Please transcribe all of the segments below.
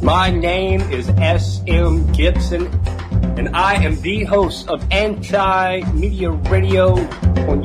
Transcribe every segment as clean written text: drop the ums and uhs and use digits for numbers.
My name is S.M. Gibson, and I am the host of Anti-Media Radio on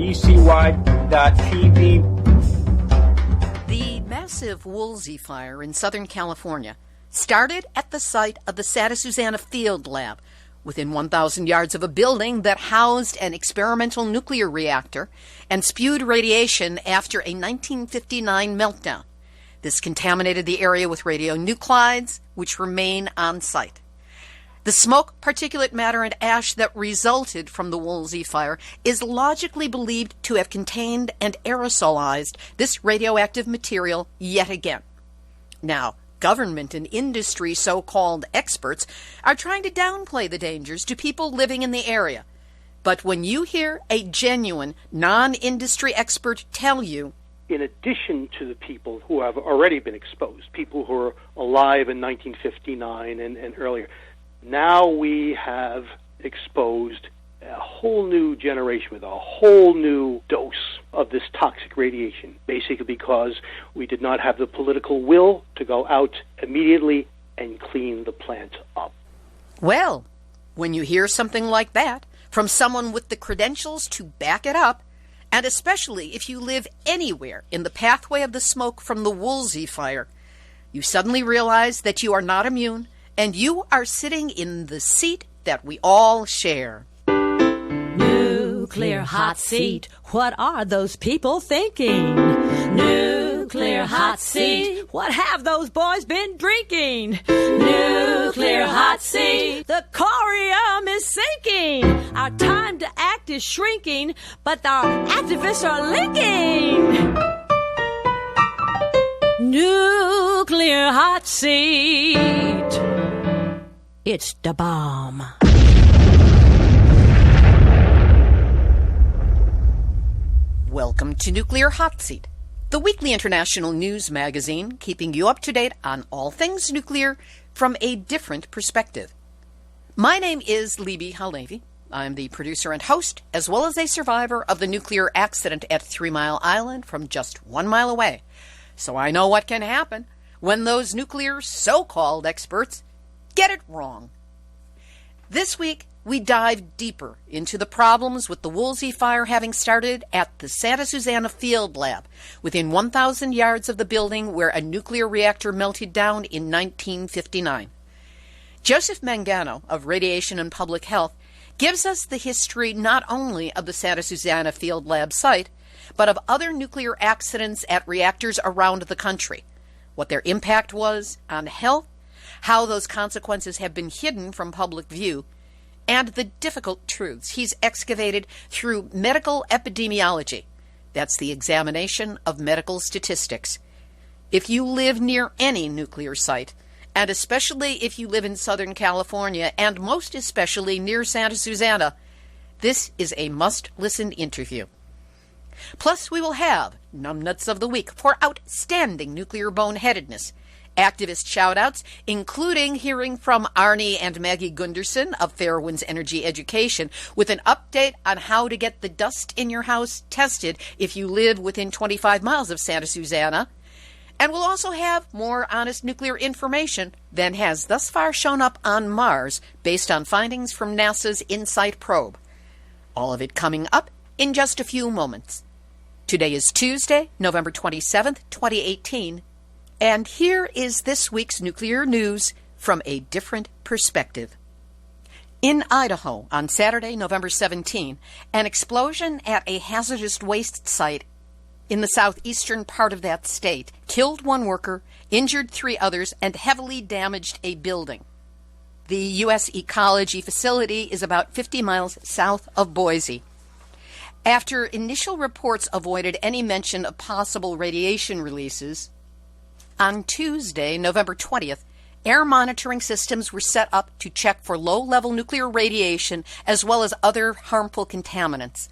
UCY.TV. The massive Woolsey fire in Southern California started at the site of the Santa Susana Field Lab, within 1,000 yards of a building that housed an experimental nuclear reactor and spewed radiation after a 1959 meltdown. This contaminated the area with radionuclides, which remain on site. The smoke, particulate matter, and ash that resulted from the Woolsey fire is logically believed to have contained and aerosolized this radioactive material yet again. Now, government and industry so-called experts are trying to downplay the dangers to people living in the area. But when you hear a genuine non-industry expert tell you, in addition to the people who have already been exposed, people who are alive in 1959 and earlier, now we have exposed a whole new generation with a whole new dose of this toxic radiation, basically because we did not have the political will to go out immediately and clean the plant up. Well, when you hear something like that from someone with the credentials to back it up, and especially if you live anywhere in the pathway of the smoke from the Woolsey fire, you suddenly realize that you are not immune and you are sitting in the seat that we all share. Nuclear hot seat, what are those people thinking? Nuclear hot seat, what have those boys been drinking? Nuclear hot seat, the corium is sinking. Our time to act is shrinking, but our activists are linking. Nuclear hot seat, it's the bomb. Welcome to Nuclear Hot Seat, the weekly international news magazine keeping you up to date on all things nuclear from a different perspective. My name is Libby Halevi. I'm the producer and host, as well as a survivor of the nuclear accident at 3 Mile Island from just 1 mile away. So I know what can happen when those nuclear so-called experts get it wrong. This week, we dive deeper into the problems with the Woolsey fire having started at the Santa Susana Field Lab, within 1,000 yards of the building where a nuclear reactor melted down in 1959. Joseph Mangano of Radiation and Public Health gives us the history not only of the Santa Susana Field Lab site, but of other nuclear accidents at reactors around the country, what their impact was on health, how those consequences have been hidden from public view, and the difficult truths he's excavated through medical epidemiology. That's the examination of medical statistics. If you live near any nuclear site, and especially if you live in Southern California, and most especially near Santa Susana, this is a must-listen interview. Plus, we will have Numbnuts of the Week for outstanding nuclear boneheadedness, activist shout-outs, including hearing from Arnie and Maggie Gunderson of Fairwinds Energy Education with an update on how to get the dust in your house tested if you live within 25 miles of Santa Susana. And we'll also have more honest nuclear information than has thus far shown up on Mars based on findings from NASA's InSight probe. All of it coming up in just a few moments. Today is Tuesday, November 27th, 2018, and here is this week's nuclear news from a different perspective. In Idaho, on Saturday, November 17, an explosion at a hazardous waste site in the southeastern part of that state killed 1 worker, injured 3 others, and heavily damaged a building. The U.S. Ecology facility is about 50 miles south of Boise. After initial reports avoided any mention of possible radiation releases, on Tuesday, November 20th, air monitoring systems were set up to check for low-level nuclear radiation as well as other harmful contaminants.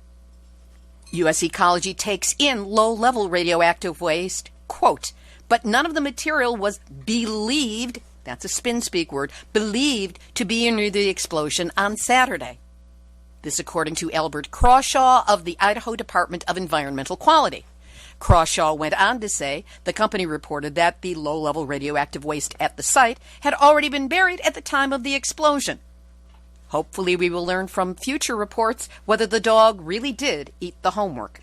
U.S. Ecology takes in low-level radioactive waste, quote, but none of the material was believed, that's a spin-speak word, believed to be near the explosion on Saturday. This according to Albert Crawshaw of the Idaho Department of Environmental Quality. Crawshaw went on to say the company reported that the low-level radioactive waste at the site had already been buried at the time of the explosion. Hopefully we will learn from future reports whether the dog really did eat the homework.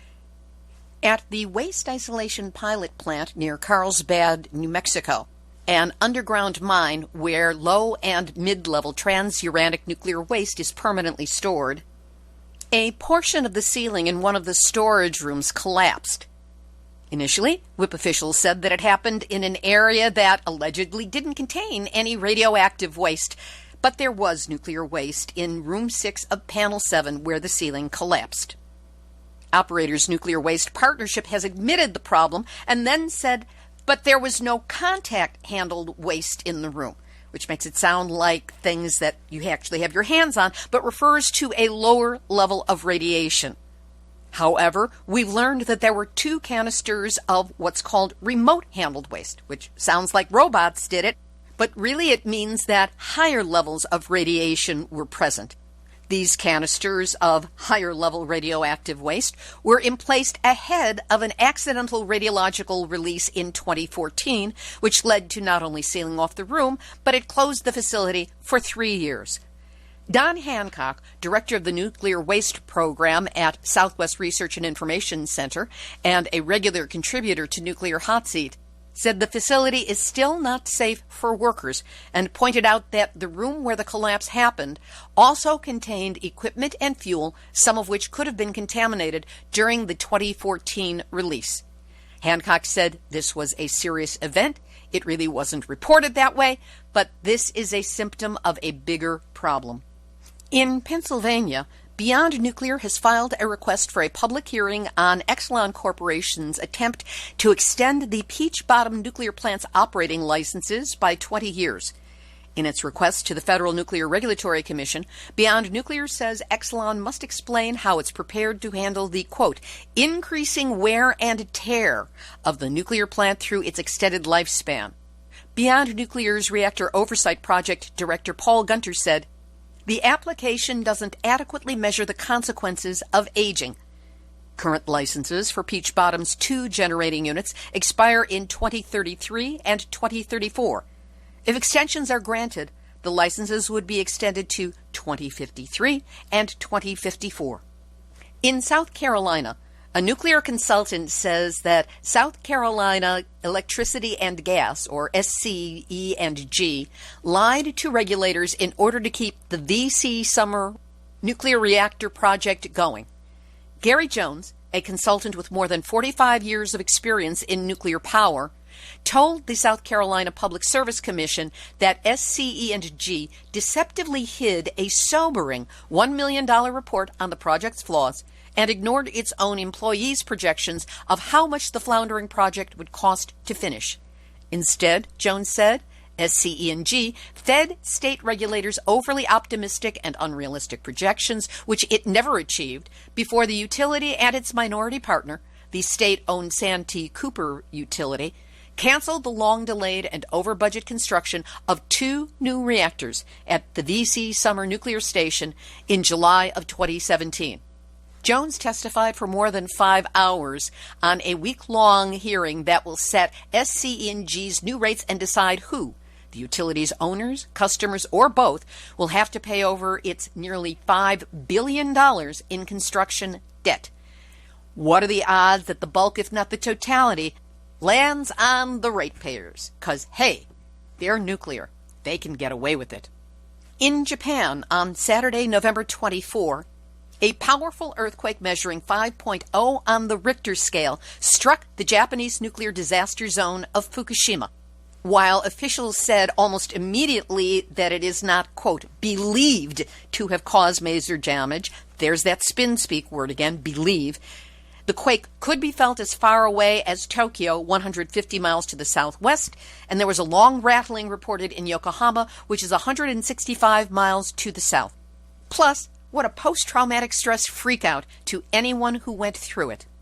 At the waste isolation pilot plant near Carlsbad, New Mexico, an underground mine where low and mid-level transuranic nuclear waste is permanently stored, a portion of the ceiling in one of the storage rooms collapsed. Initially, WIPP officials said that it happened in an area that allegedly didn't contain any radioactive waste, but there was nuclear waste in Room 6 of Panel 7 where the ceiling collapsed. Operators Nuclear Waste Partnership has admitted the problem and then said, but there was no contact-handled waste in the room, which makes it sound like things that you actually have your hands on, but refers to a lower level of radiation. However, we've learned that there were 2 canisters of what's called remote-handled waste, which sounds like robots did it, but really it means that higher levels of radiation were present. These canisters of higher-level radioactive waste were emplaced ahead of an accidental radiological release in 2014, which led to not only sealing off the room, but it closed the facility for 3 years. Don Hancock, director of the Nuclear Waste Program at Southwest Research and Information Center and a regular contributor to Nuclear Hot Seat, said the facility is still not safe for workers and pointed out that the room where the collapse happened also contained equipment and fuel, some of which could have been contaminated during the 2014 release. Hancock said this was a serious event. It really wasn't reported that way, but this is a symptom of a bigger problem. In Pennsylvania, Beyond Nuclear has filed a request for a public hearing on Exelon Corporation's attempt to extend the Peach Bottom nuclear plant's operating licenses by 20 years. In its request to the Federal Nuclear Regulatory Commission, Beyond Nuclear says Exelon must explain how it's prepared to handle the, quote, increasing wear and tear of the nuclear plant through its extended lifespan. Beyond Nuclear's Reactor Oversight Project Director Paul Gunter said, the application doesn't adequately measure the consequences of aging. Current licenses for Peach Bottom's 2 generating units expire in 2033 and 2034. If extensions are granted, the licenses would be extended to 2053 and 2054. In South Carolina, a nuclear consultant says that South Carolina Electricity and Gas, or SCE&G, lied to regulators in order to keep the VC Summer nuclear reactor project going. Gary Jones, a consultant with more than 45 years of experience in nuclear power, told the South Carolina Public Service Commission that SCE&G deceptively hid a sobering $1 million report on the project's flaws and ignored its own employees' projections of how much the floundering project would cost to finish. Instead, Jones said, SCE&G fed state regulators overly optimistic and unrealistic projections, which it never achieved, before the utility and its minority partner, the state-owned Santee Cooper utility, canceled the long-delayed and over-budget construction of 2 new reactors at the VC Summer Nuclear Station in July of 2017. Jones testified for more than 5 hours on a week-long hearing that will set SCE&G's new rates and decide who, the utility's owners, customers, or both, will have to pay over its nearly $5 billion in construction debt. What are the odds that the bulk, if not the totality, lands on the ratepayers? 'Cause, hey, they're nuclear. They can get away with it. In Japan, on Saturday, November 24, a powerful earthquake measuring 5.0 on the Richter scale struck the Japanese nuclear disaster zone of Fukushima. While officials said almost immediately that it is not, quote, believed to have caused major damage, there's that spin-speak word again, believe, the quake could be felt as far away as Tokyo, 150 miles to the southwest, and there was a long rattling reported in Yokohama, which is 165 miles to the south. Plus, what a post-traumatic stress freakout to anyone who went through it.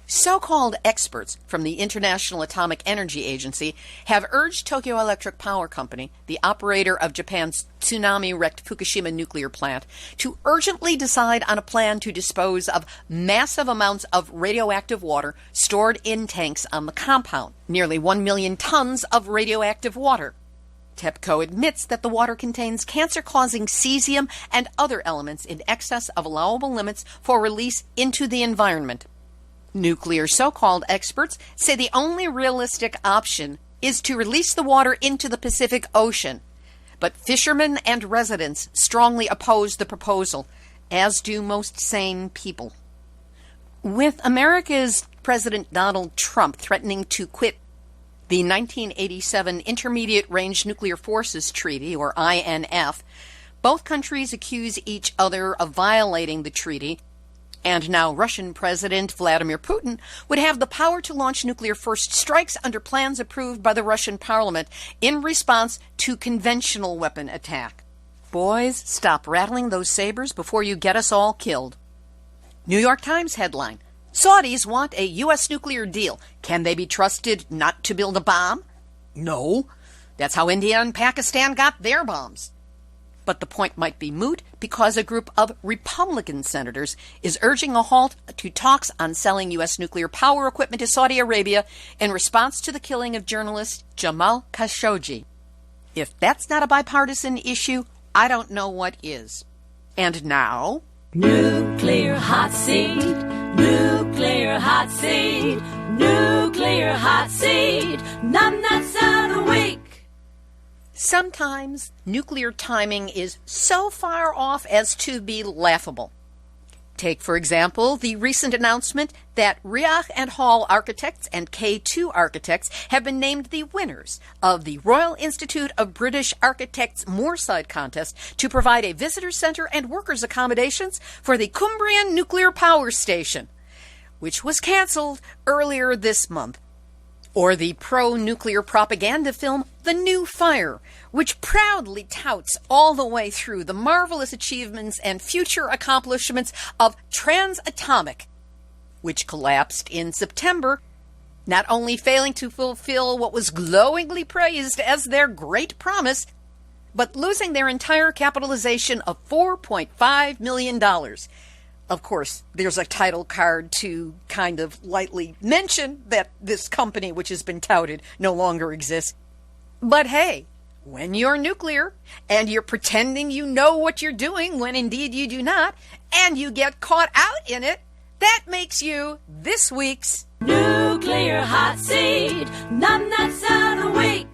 So-called experts from the International Atomic Energy Agency have urged Tokyo Electric Power Company, the operator of Japan's tsunami-wrecked Fukushima nuclear plant, to urgently decide on a plan to dispose of massive amounts of radioactive water stored in tanks on the compound, nearly 1 million tons of radioactive water. TEPCO admits that the water contains cancer-causing cesium and other elements in excess of allowable limits for release into the environment. Nuclear so-called experts say the only realistic option is to release the water into the Pacific Ocean. But fishermen and residents strongly oppose the proposal, as do most sane people. With America's President Donald Trump threatening to quit the 1987 Intermediate Range Nuclear Forces Treaty, or INF, both countries accuse each other of violating the treaty. And now Russian President Vladimir Putin would have the power to launch nuclear first strikes under plans approved by the Russian parliament in response to conventional weapon attack. Boys, stop rattling those sabers before you get us all killed. New York Times headline: Saudis want a U.S. nuclear deal. Can they be trusted not to build a bomb? No. That's how India and Pakistan got their bombs. But the point might be moot because a group of Republican senators is urging a halt to talks on selling U.S. nuclear power equipment to Saudi Arabia in response to the killing of journalist Jamal Khashoggi. If that's not a bipartisan issue, I don't know what is. And now, Nuclear hot seat, nuclear hot seat, nuclear hot seat, numbnuts of the week. sometimes nuclear timing is so far off as to be laughable. Take, for example, the recent announcement that Riach and Hall Architects and K2 Architects have been named the winners of the Royal Institute of British Architects Moorside Contest to provide a visitor center and workers' accommodations for the Cumbrian Nuclear Power Station, which was cancelled earlier this month. Or the pro-nuclear propaganda film The New Fire, which proudly touts all the way through the marvelous achievements and future accomplishments of Transatomic, which collapsed in September, not only failing to fulfill what was glowingly praised as their great promise, but losing their entire capitalization of $4.5 million. Of course, there's a title card to kind of lightly mention that this company, which has been touted, no longer exists. But hey, when you're nuclear and you're pretending you know what you're doing when indeed you do not, and you get caught out in it, that makes you this week's Nuclear Hot Seat, Numbnuts of the Week.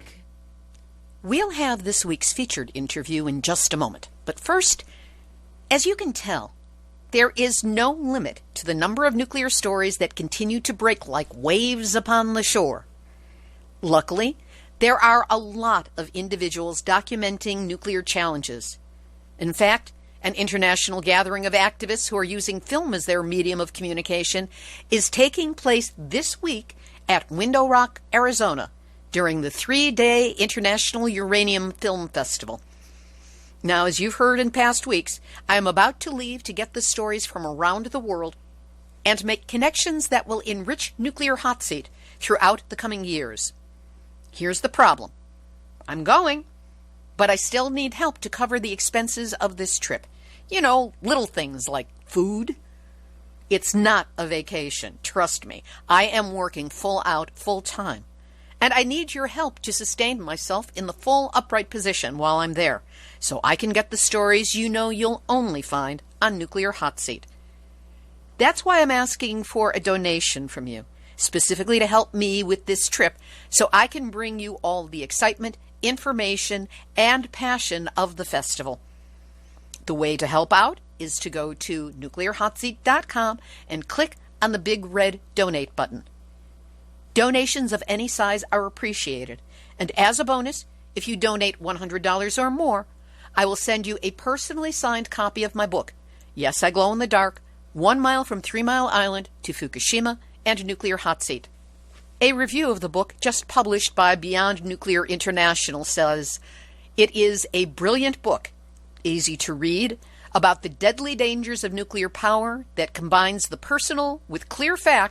We'll have this week's featured interview in just a moment. But first, as you can tell, there is no limit to the number of nuclear stories that continue to break like waves upon the shore. Luckily, there are a lot of individuals documenting nuclear challenges. In fact, an international gathering of activists who are using film as their medium of communication is taking place this week at Window Rock, Arizona, during the 3-day International Uranium Film Festival. Now, as you've heard in past weeks, I am about to leave to get the stories from around the world and make connections that will enrich Nuclear Hot Seat throughout the coming years. Here's the problem. I'm going, but I still need help to cover the expenses of this trip. You know, little things like food. It's not a vacation, trust me. I am working full out, full time. And I need your help to sustain myself in the full upright position while I'm there, so I can get the stories you know you'll only find on Nuclear Hot Seat. That's why I'm asking for a donation from you, specifically to help me with this trip, so I can bring you all the excitement, information, and passion of the festival. The way to help out is to go to nuclearhotseat.com and click on the big red donate button. Donations of any size are appreciated, and as a bonus, if you donate $100 or more, I will send you a personally signed copy of my book, Yes, I Glow in the Dark, 1 Mile from 3 Mile Island to Fukushima and Nuclear Hot Seat. A review of the book just published by Beyond Nuclear International says, it is a brilliant book, easy to read, about the deadly dangers of nuclear power that combines the personal with clear facts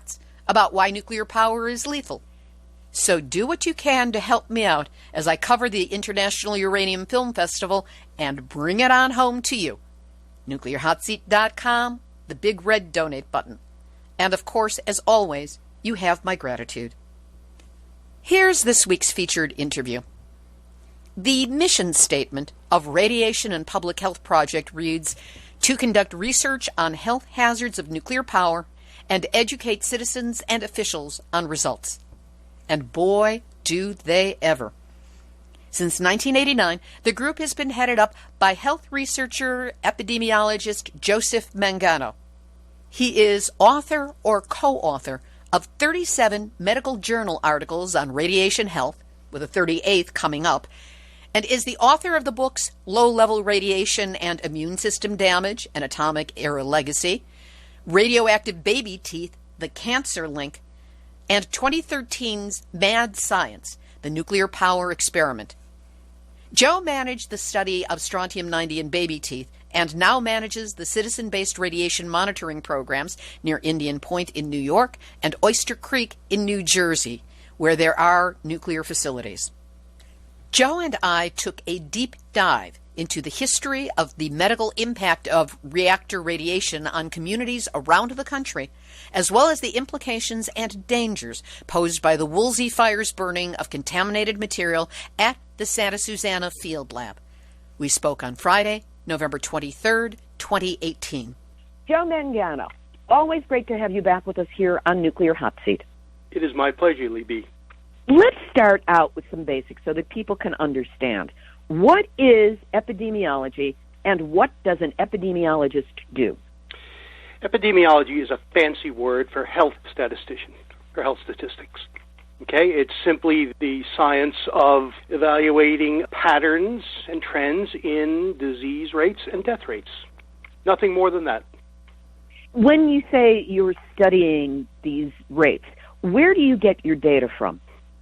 about why nuclear power is lethal. So do what you can to help me out as I cover the International Uranium Film Festival and bring it on home to you. NuclearHotSeat.com, the big red donate button. And of course, as always, you have my gratitude. Here's this week's featured interview. The mission statement of Radiation and Public Health Project reads, to conduct research on health hazards of nuclear power and educate citizens and officials on results. And boy, do they ever. Since 1989, the group has been headed up by health researcher, epidemiologist Joseph Mangano. He is author or co-author of 37 medical journal articles on radiation health, with a 38th coming up, and is the author of the books Low-Level Radiation and Immune System Damage, An Atomic Era Legacy, Radioactive Baby Teeth, The Cancer Link, and 2013's Mad Science, The Nuclear Power Experiment. Joe managed the study of strontium-90 in baby teeth and now manages the citizen-based radiation monitoring programs near Indian Point in New York and Oyster Creek in New Jersey, where there are nuclear facilities. Joe and I took a deep dive into the history of the medical impact of reactor radiation on communities around the country, as well as the implications and dangers posed by the Woolsey Fire's burning of contaminated material at the Santa Susana Field Lab. We spoke on Friday, November 23rd, 2018. Joe Mangano, always great to have you back with us here on Nuclear Hot Seat. It is my pleasure, Libby. Let's start out with some basics so that people can understand. What is epidemiology, and what does an epidemiologist do? Epidemiology is a fancy word for health statistician, or health statistics. Okay, it's simply the science of evaluating patterns and trends in disease rates and death rates. Nothing more than that. When you say you're studying these rates, where do you get your data from?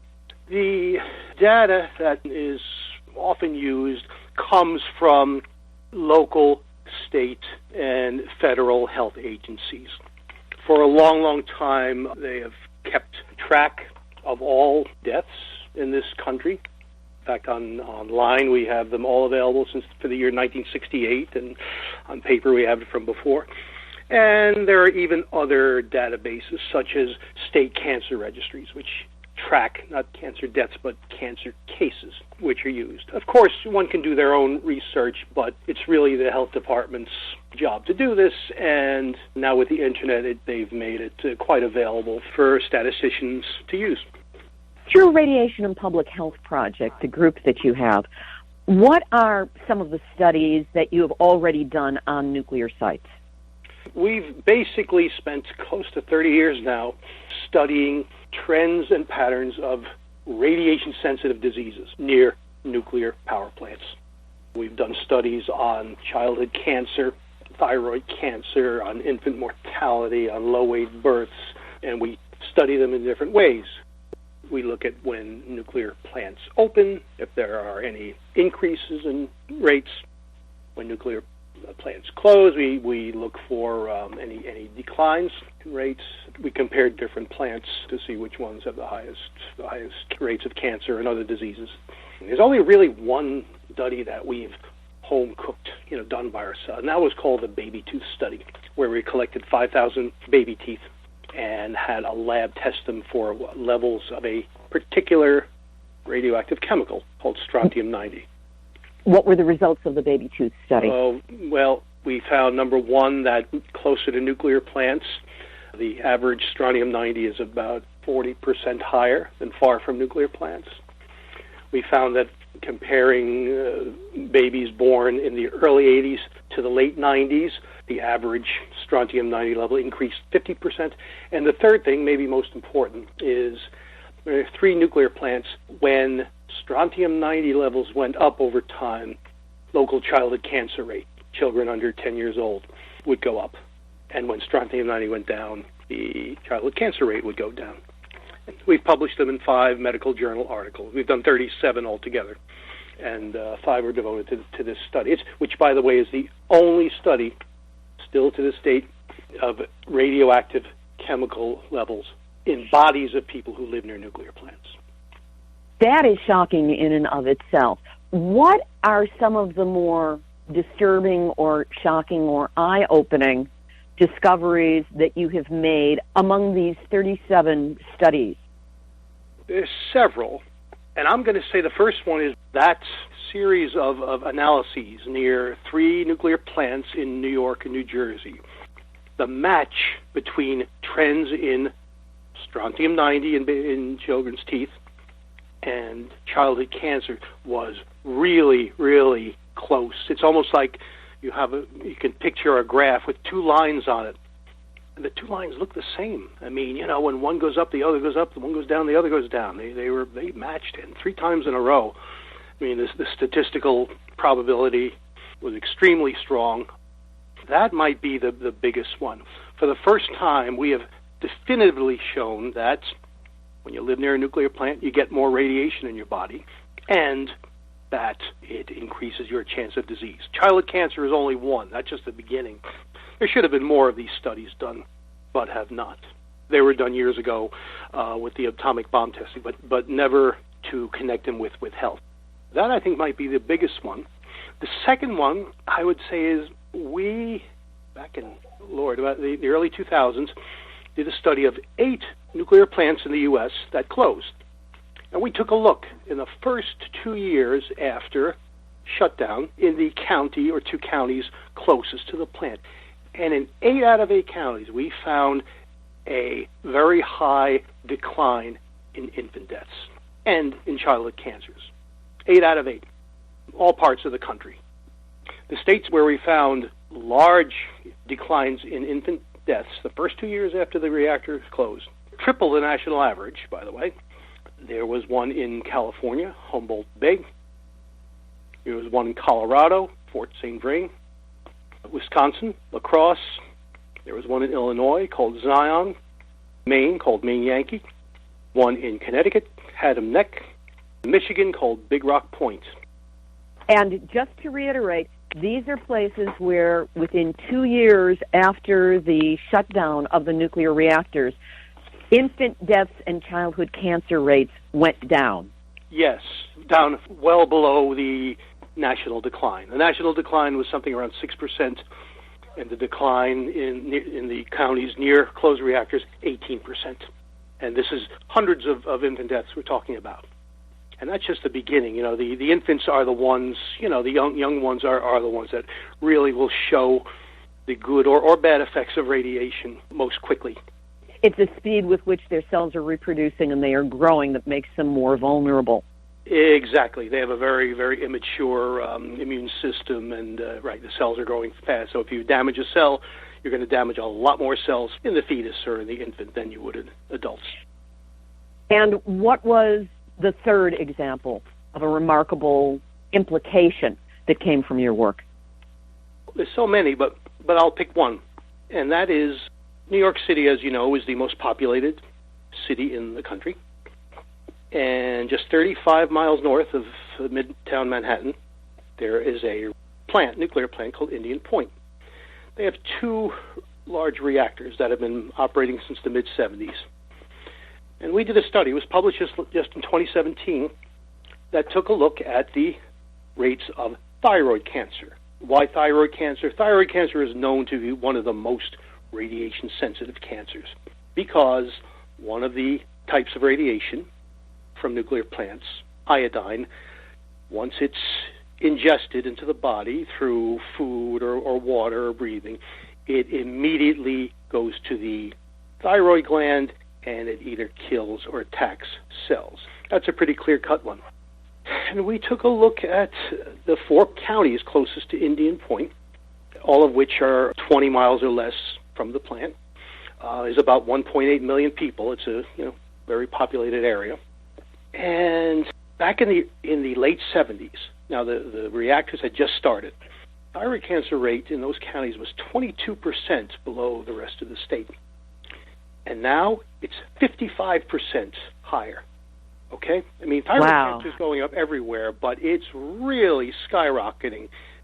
The data that is often used comes from local, state, and federal health agencies. For a long, long time, they have kept track of all deaths in this country. In fact, online we have them all available for the year 1968, and on paper we have it from before. And there are even other databases, such as state cancer registries, which track not cancer deaths but cancer cases, which are used. Of course, one can do their own research, but it's really the health department's job to do this, and now with the internet, they've made it quite available for statisticians to use. Through Radiation and Public Health Project, the group that you have, what are some of the studies that you have already done on nuclear sites? We've basically spent close to 30 years now studying trends and patterns of radiation-sensitive diseases near nuclear power plants. We've done studies on childhood cancer, thyroid cancer, on infant mortality, on low-weight births, and we study them in different ways. We look at when nuclear plants open, if there are any increases in rates. When nuclear plants close, we look for any declines in rates. We compared different plants to see which ones have the highest rates of cancer and other diseases. There's only really one study that we've home-cooked, done by ourselves, and that was called the baby tooth study, where we collected 5,000 baby teeth and had a lab test them for levels of a particular radioactive chemical called strontium-90. What were the results of the baby tooth study? Well, we found, number one, that closer to nuclear plants, the average strontium-90 is about 40% higher than far from nuclear plants. We found that comparing babies born in the early 80s to the late 90s, the average strontium-90 level increased 50%. And the third thing, maybe most important, is there are 3 nuclear plants. When strontium-90 levels went up over time, local childhood cancer rate, children under 10 years old, would go up. And when strontium-90 went down, the childhood cancer rate would go down. And we've published them in 5 medical journal articles. We've done 37 altogether, and 5 are devoted to this study, which, by the way, is the only study still to this date of radioactive chemical levels in bodies of people who live near nuclear plants. That is shocking in and of itself. What are some of the more disturbing or shocking or eye-opening discoveries that you have made among these 37 studies? There's several, and I'm going to say the first one is that series of analyses near 3 nuclear plants in New York and New Jersey. The match between trends in strontium-90 in children's teeth and childhood cancer was really, really close. It's almost like you can picture a graph with 2 lines on it. And the 2 lines look the same. I mean, when one goes up, the other goes up, the one goes down, the other goes down. They matched it 3 times in a row. I mean, the statistical probability was extremely strong. That might be the biggest one. For the first time, we have definitively shown that when you live near a nuclear plant, you get more radiation in your body, and that it increases your chance of disease. Childhood cancer is only one. That's just the beginning. There should have been more of these studies done, but have not. They were done years ago with the atomic bomb testing, but never to connect them with health. That, I think, might be the biggest one. The second one, I would say, is we, back in, about the early 2000s, did a study of 8 nuclear plants in the U.S. that closed. And we took a look in the first 2 years after shutdown in the county or 2 counties closest to the plant. And in 8 out of 8 counties, we found a very high decline in infant deaths and in childhood cancers. 8 out of 8, all parts of the country. The states where we found large declines in infant deaths the first 2 years after the reactor closed, triple the national average, by the way. There was one in California, Humboldt Bay. There was one in Colorado, Fort St. Vrain. Wisconsin, La Crosse. There was one in Illinois called Zion. Maine, called Maine Yankee. One in Connecticut, Haddam Neck. Michigan, called Big Rock Point. And just to reiterate, these are places where within 2 years after the shutdown of the nuclear reactors, infant deaths and childhood cancer rates went down. Yes, down well below the national decline. The national decline was something around 6%, and the decline in the counties near closed reactors, 18%. And this is hundreds of infant deaths we're talking about. And that's just the beginning. The infants are the ones, the young ones are the ones that really will show the good or bad effects of radiation most quickly. It's the speed with which their cells are reproducing and they are growing that makes them more vulnerable. Exactly. They have a very, very immature immune system, and the cells are growing fast. So if you damage a cell, you're going to damage a lot more cells in the fetus or in the infant than you would in adults. And what was the third example of a remarkable implication that came from your work? There's so many, but I'll pick one, and that is New York City, as you know, is the most populated city in the country. And just 35 miles north of Midtown Manhattan, there is a nuclear plant called Indian Point. They have 2 large reactors that have been operating since the mid-'70s. And we did a study, it was published just in 2017, that took a look at the rates of thyroid cancer. Why thyroid cancer? Thyroid cancer is known to be one of the most radiation-sensitive cancers because one of the types of radiation from nuclear plants, iodine, once it's ingested into the body through food or water or breathing, it immediately goes to the thyroid gland and it either kills or attacks cells. That's a pretty clear-cut one. And we took a look at the 4 counties closest to Indian Point, all of which are 20 miles or less from the plant. There's about 1.8 million people. It's a very populated area. And back in the late 70s, now the reactors had just started, thyroid cancer rate in those counties was 22% below the rest of the state. And now it's 55% higher. Okay? I mean, thyroid cancer is going up everywhere, but it's really skyrocketing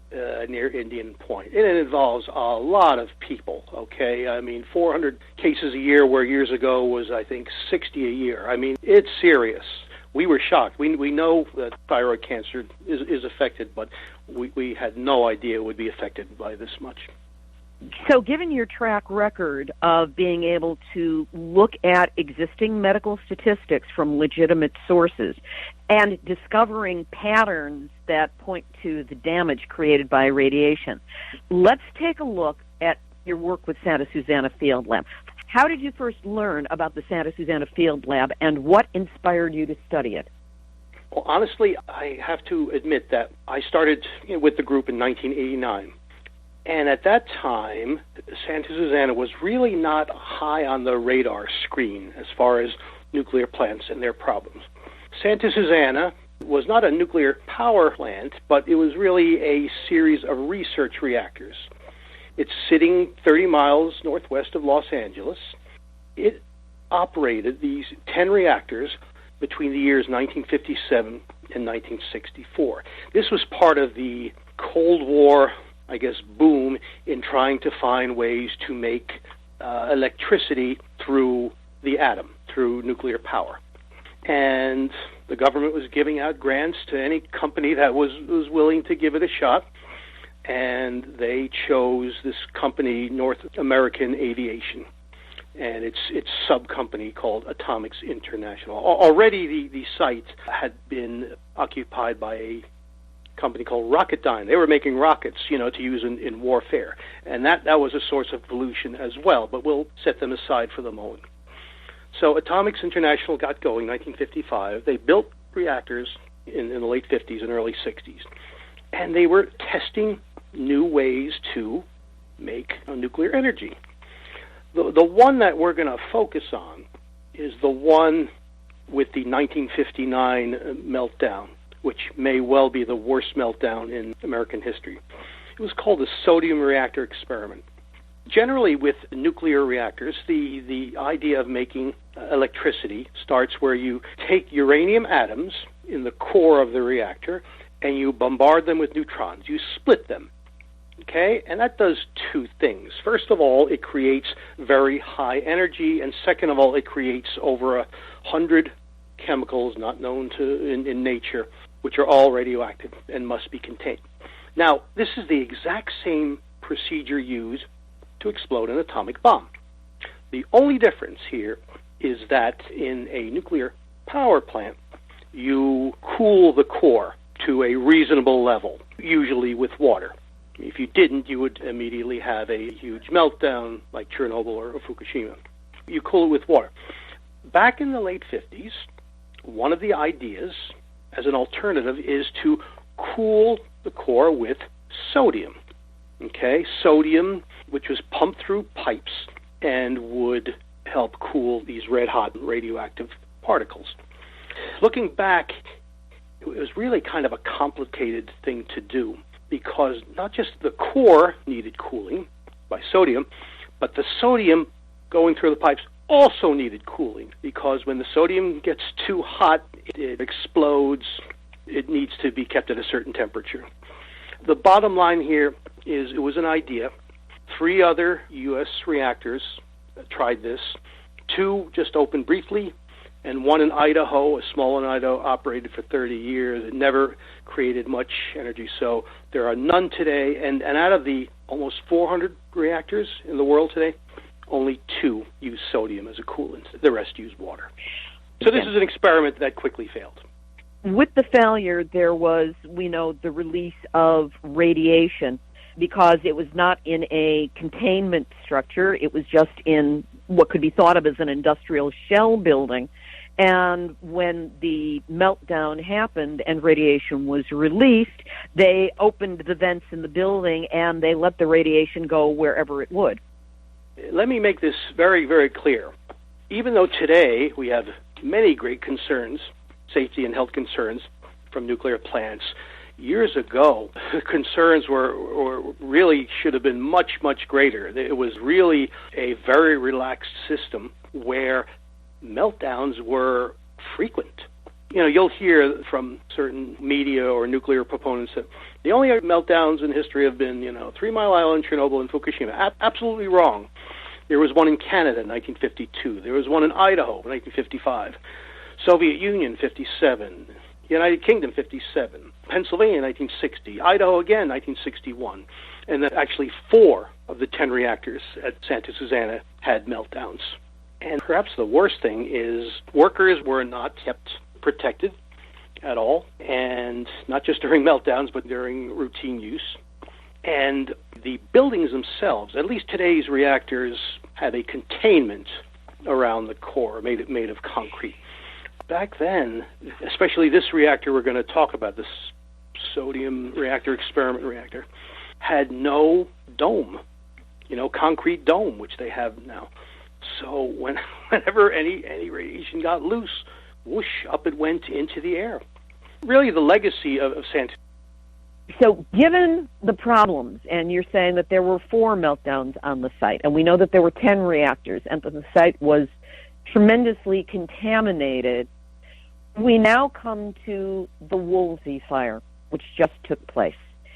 near Indian Point. And it involves a lot of people, okay? I mean, 400 cases a year, where years ago was, I think, 60 a year. I mean, it's serious. We were shocked. We know that thyroid cancer is affected, but we had no idea it would be affected by this much. So given your track record of being able to look at existing medical statistics from legitimate sources and discovering patterns that point to the damage created by radiation, let's take a look at your work with Santa Susana Field Lab. How did you first learn about the Santa Susana Field Lab, and what inspired you to study it? Well, honestly, I have to admit that I started with the group in 1989. And at that time, Santa Susana was really not high on the radar screen as far as nuclear plants and their problems. Santa Susana was not a nuclear power plant, but it was really a series of research reactors. It's sitting 30 miles northwest of Los Angeles. It operated these 10 reactors between the years 1957 and 1964. This was part of the Cold War, I guess, boom in trying to find ways to make electricity through the atom, through nuclear power. And the government was giving out grants to any company that was willing to give it a shot. And they chose this company, North American Aviation, and its sub-company called Atomics International. Already the site had been occupied by a company called Rocketdyne. They were making rockets, to use in warfare. And that was a source of pollution as well, but we'll set them aside for the moment. So Atomics International got going in 1955. They built reactors in the late 50s and early 60s. And they were testing new ways to make nuclear energy. The one that we're going to focus on is the one with the 1959 meltdown, which may well be the worst meltdown in American history. It was called the sodium reactor experiment. Generally, with nuclear reactors, the idea of making electricity starts where you take uranium atoms in the core of the reactor and you bombard them with neutrons. You split them. Okay, and that does two things. First of all, it creates very high energy, and second of all, it creates over 100 chemicals not known in nature, which are all radioactive and must be contained. Now, this is the exact same procedure used to explode an atomic bomb. The only difference here is that in a nuclear power plant, you cool the core to a reasonable level, usually with water. If you didn't, you would immediately have a huge meltdown like Chernobyl or Fukushima. You cool it with water. Back in the late 50s, one of the ideas as an alternative is to cool the core with sodium. Okay, sodium, which was pumped through pipes and would help cool these red-hot radioactive particles. Looking back, it was really kind of a complicated thing to do, because not just the core needed cooling by sodium, but the sodium going through the pipes also needed cooling, because when the sodium gets too hot, it explodes. It needs to be kept at a certain temperature. The bottom line here is it was an idea. 3 other U.S. reactors tried this. 2 just opened briefly, and 1 in Idaho, a small one in Idaho, operated for 30 years. It never created much energy, so there are none today. And out of the almost 400 reactors in the world today, only 2 use sodium as a coolant. The rest use water. So this is an experiment that quickly failed. With the failure, there was, we know, the release of radiation, because it was not in a containment structure. It was just in what could be thought of as an industrial shell building. And when the meltdown happened and radiation was released, they opened the vents in the building and they let the radiation go wherever it would. Let me make this very, very clear. Even though today we have many great concerns, safety and health concerns from nuclear plants, years ago, concerns were really should have been much, much greater. It was really a very relaxed system where meltdowns were frequent. You'll hear from certain media or nuclear proponents that the only meltdowns in history have been, 3 Mile Island, Chernobyl, and Fukushima. Absolutely wrong. There was one in Canada in 1952. There was one in Idaho in 1955. Soviet Union, 57. United Kingdom, 57. Pennsylvania, 1960. Idaho again, 1961. And then actually 4 of the 10 reactors at Santa Susana had meltdowns. And perhaps the worst thing is workers were not kept protected at all, and not just during meltdowns, but during routine use. And the buildings themselves, at least today's reactors, have a containment around the core made of concrete. Back then, especially this reactor we're going to talk about, this sodium reactor, experiment reactor, had no dome, concrete dome, which they have now. So whenever any radiation got loose, whoosh, up it went into the air. Really the legacy of Santa. So given the problems, and you're saying that there were 4 meltdowns on the site, and we know that there were 10 reactors, and that the site was tremendously contaminated, we now come to the Woolsey fire, which just took place.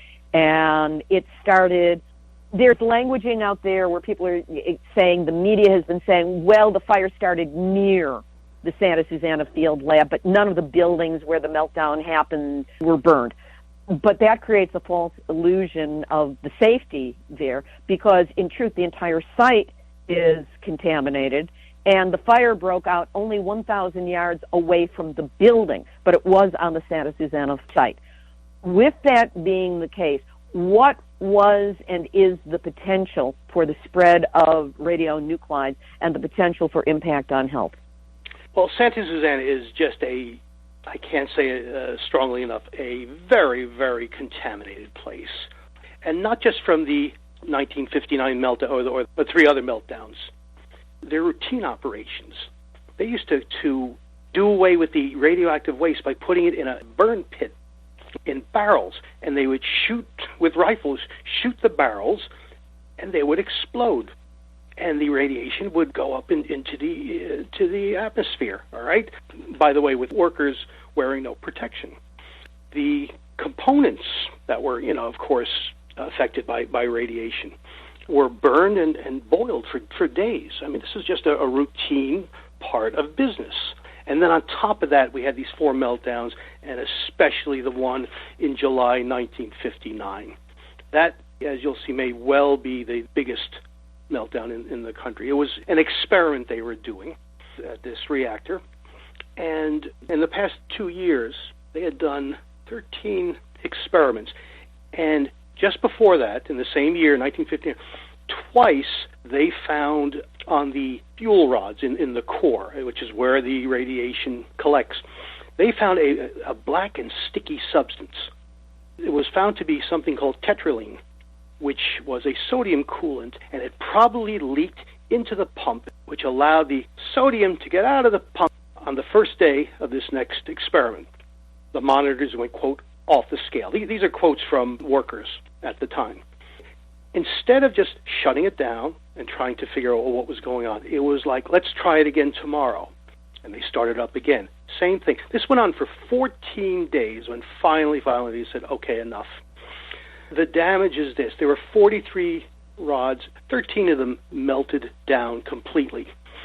And it started, there's languaging out there where people are saying, the media has been saying, well, the fire started near the Santa Susana field lab, but none of the buildings where the meltdown happened were burned. But that creates a false illusion of the safety there, because in truth the entire site is contaminated, and the fire broke out only 1,000 yards away from the building, but it was on the Santa Susana site. With that being the case, what was and is the potential for the spread of radionuclides and the potential for impact on health? Well, Santa Susana is just I can't say it strongly enough, a very, very contaminated place. And not just from the 1959 meltdown or the 3 other meltdowns. They're routine operations. They used to do away with the radioactive waste by putting it in a burn pit in barrels, and they would shoot with rifles, shoot the barrels, and they would explode. And the radiation would go up into the atmosphere, all right? By the way, with workers wearing no protection. The components that were, of course, affected by radiation were burned and boiled for days. I mean, this is just a routine part of business. And then on top of that, we had these 4 meltdowns, and especially the one in July 1959. That, as you'll see, may well be the biggest meltdown in the country. It was an experiment they were doing at this reactor. And in the past 2 years, they had done 13 experiments. And just before that, in the same year, 1959, twice they found on the fuel rods in the core, which is where the radiation collects, they found a black and sticky substance. It was found to be something called tetraline, which was a sodium coolant, and it probably leaked into the pump, which allowed the sodium to get out of the pump. On the first day of this next experiment, the monitors went, quote, off the scale. These are quotes from workers at the time. Instead of just shutting it down and trying to figure out what was going on, it was like, let's try it again tomorrow. And they started up again. Same thing. This went on for 14 days when finally they said, okay, enough. The damage is this. There were 43 rods, 13 of them melted down completely,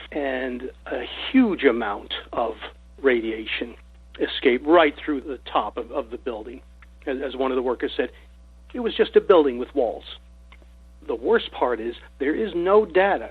and a huge amount of radiation escaped right through the top of the building. As one of the workers said, it was just a building with walls. The worst part is there is no data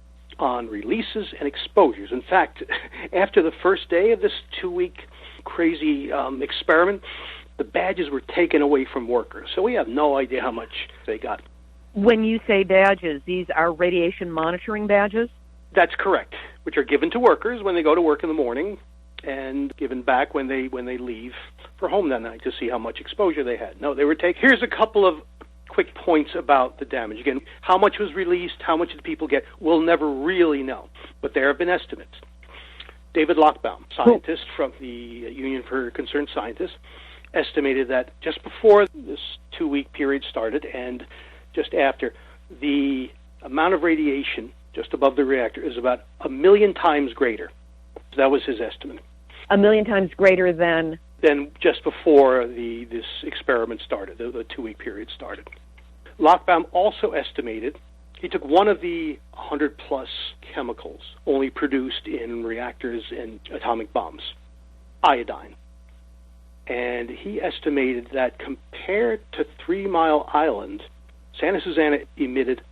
on releases and exposures. In fact, after the first day of this 2-week crazy experiment, the badges were taken away from workers. So we have no idea how much they got. When you say badges, these are radiation monitoring badges? That's correct, which are given to workers when they go to work in the morning and given back when they leave for home that night to see how much exposure they had. No, they were taken. Here's a couple of quick points about the damage. Again, how much was released, how much did people get, we'll never really know, but there have been estimates. David Lochbaum, scientist from the Union for Concerned Scientists, estimated that just before this 2-week period started and just after, the amount of radiation just above the reactor is about 1 million times greater. That was his estimate. 1 million times greater than just before this experiment started, the 2-week period started. Lochbaum also estimated, he took one of the 100-plus chemicals only produced in reactors and atomic bombs, iodine. And he estimated that compared to 3 Mile Island, Santa Susana emitted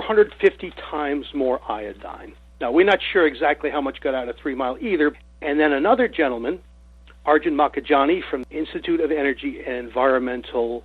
450 times more iodine. Now, we're not sure exactly how much got out of 3 Mile either. And then another gentleman, Arjun Makhijani from the Institute of Energy and Environmental,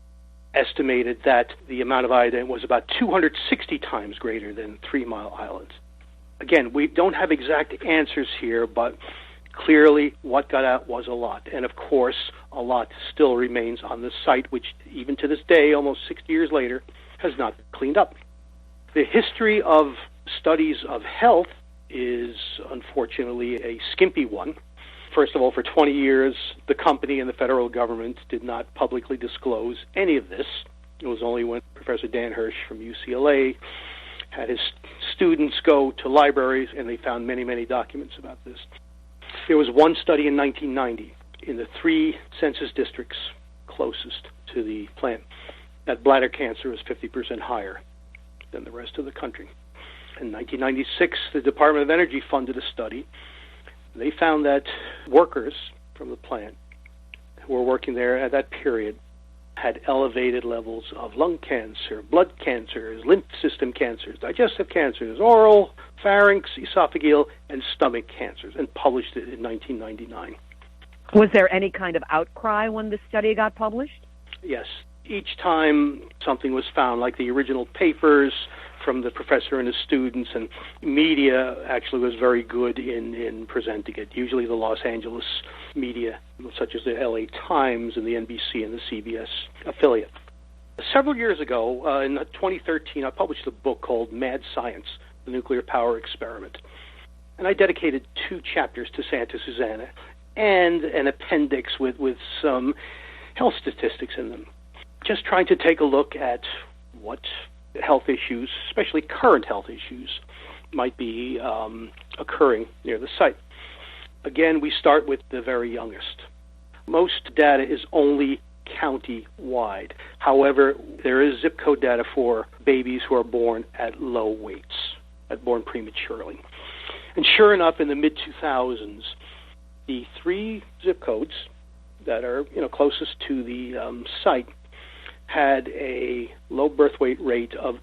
estimated that the amount of iodine was about 260 times greater than 3 Mile Island. Again, we don't have exact answers here, but clearly what got out was a lot. And of course, a lot still remains on the site, which even to this day, almost 60 years later, has not been cleaned up. The history of studies of health is unfortunately a skimpy one. First of all, for 20 years, the company and the federal government did not publicly disclose any of this. It was only when Professor Dan Hirsch from UCLA had his students go to libraries and they found many, many documents about this. There was one study in 1990 in the 3 census districts closest to the plant that bladder cancer was 50% higher than the rest of the country. In 1996, the Department of Energy funded a study. They found that workers from the plant who were working there at that period had elevated levels of lung cancer, blood cancers, lymph system cancers, digestive cancers, oral, pharynx, esophageal, and stomach cancers, and published it in 1999. Was there any kind of outcry when the study got published? Yes. Each time something was found, like the original papers from the professor and his students, and media actually was very good in presenting it. Usually the Los Angeles media, such as the LA Times and the NBC and the CBS affiliate. Several years ago, in 2013, I published a book called Mad Science, The Nuclear Power Experiment. And I dedicated 2 chapters to Santa Susana and an appendix with some health statistics in them. Just trying to take a look at what health issues, especially current health issues, might be occurring near the site. Again, we start with the very youngest. Most data is only county-wide. However, there is zip code data for babies who are born at low weights, born prematurely. And sure enough, in the mid-2000s, the 3 zip codes that are closest to the site had a low birth weight rate of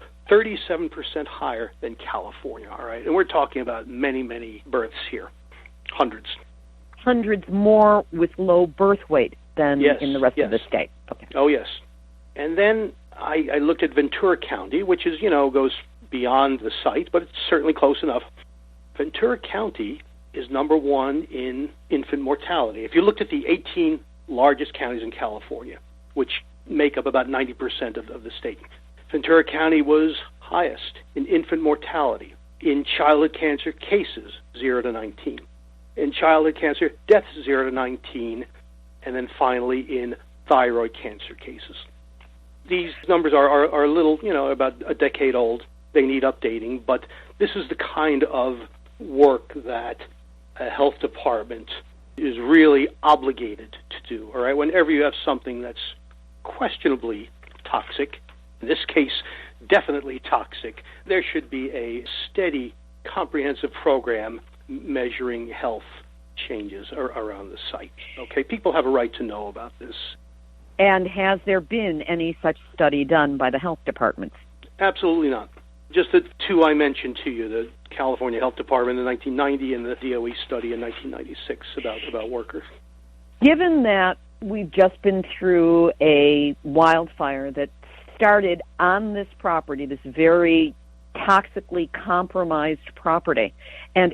37% higher than California, all right? And we're talking about many, many births here, hundreds. Hundreds more with low birth weight than in the rest of the state. Okay. Oh, yes. And then I looked at Ventura County, which is, goes beyond the site, but it's certainly close enough. Ventura County is number 1 in infant mortality. If you looked at the 18 largest counties in California, which make up about 90% of the state, Ventura County was highest in infant mortality, in childhood cancer cases, 0 to 19, in childhood cancer deaths, 0 to 19, and then finally in thyroid cancer cases. These numbers are a little, about a decade old. They need updating, but this is the kind of work that a health department is really obligated to do, all right? Whenever you have something that's questionably toxic, in this case, definitely toxic, there should be a steady, comprehensive program measuring health changes around the site. Okay, people have a right to know about this. And has there been any such study done by the health departments? Absolutely not. Just the 2 I mentioned to you, the California Health Department in 1990 and the DOE study in 1996 about workers. Given that we've just been through a wildfire that started on this property, this very toxically compromised property, and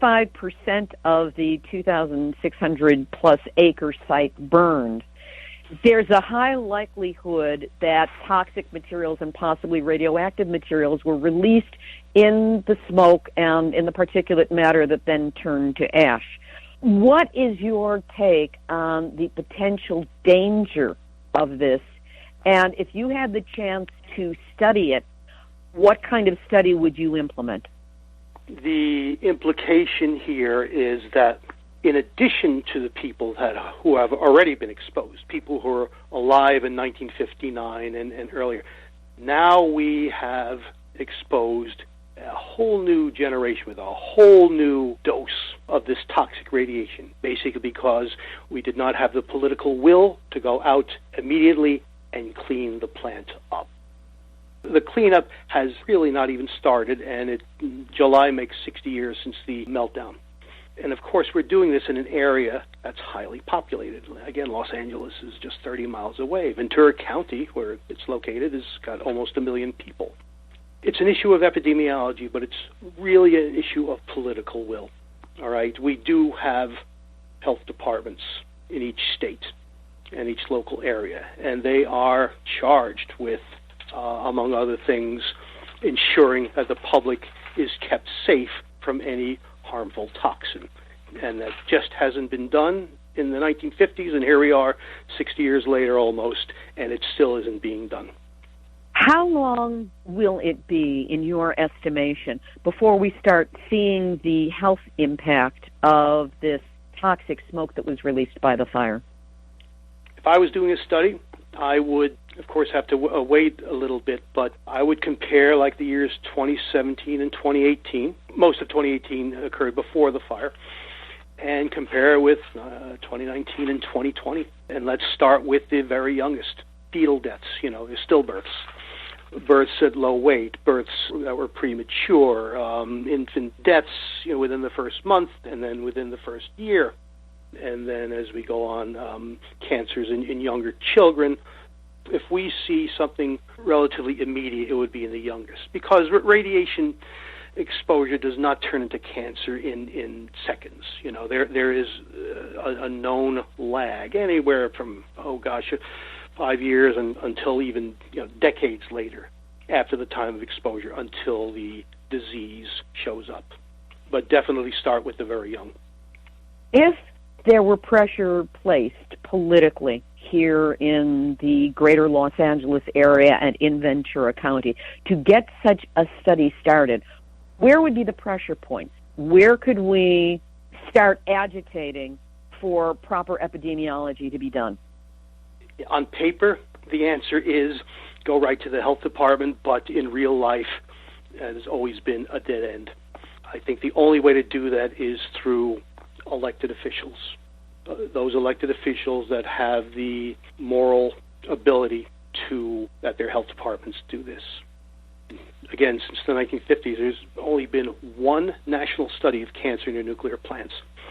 85% of the 2,600-plus acre site burned, there's a high likelihood that toxic materials and possibly radioactive materials were released in the smoke and in the particulate matter that then turned to ash. What is your take on the potential danger of this? And if you had the chance to study it, what kind of study would you implement? The implication here is that in addition to the people who have already been exposed, people who are alive in 1959 and earlier. Now we have exposed a whole new generation with a whole new dose of this toxic radiation, basically because we did not have the political will to go out immediately and clean the plant up. The cleanup has really not even started, and July makes 60 years since the meltdown. And of course, we're doing this in an area that's highly populated. Again, Los Angeles is just 30 miles away. Ventura County, where it's located, has got almost 1 million people. It's an issue of epidemiology, but it's really an issue of political will. All right, we do have health departments in each state and each local area, and they are charged with, among other things, ensuring that the public is kept safe from any harmful toxin. And that just hasn't been done in the 1950s, and here we are 60 years later almost, and it still isn't being done. How long will it be, in your estimation, before we start seeing the health impact of this toxic smoke that was released by the fire? If I was doing a study, I would, of course, have to wait a little bit, but I would compare like the years 2017 and 2018. Most of 2018 occurred before the fire, and compare it with 2019 and 2020. And let's start with the very youngest, fetal deaths, the stillbirths. Births at low weight, births that were premature, infant deaths within the first month and then within the first year. And then as we go on, cancers in younger children. If we see something relatively immediate, it would be in the youngest, because radiation exposure does not turn into cancer in seconds. There is a known lag, anywhere from 5 years until even decades later, after the time of exposure, until the disease shows up. But definitely start with the very young. If there were pressure placed politically here in the greater Los Angeles area and in Ventura County to get such a study started, where would be the pressure points? Where could we start agitating for proper epidemiology to be done? On paper, the answer is go right to the health department, but in real life, it has always been a dead end. I think the only way to do that is through elected officials. Those elected officials that have the moral ability that their health departments do this. Again, since the 1950s, there's only been one national study of cancer in nuclear plants,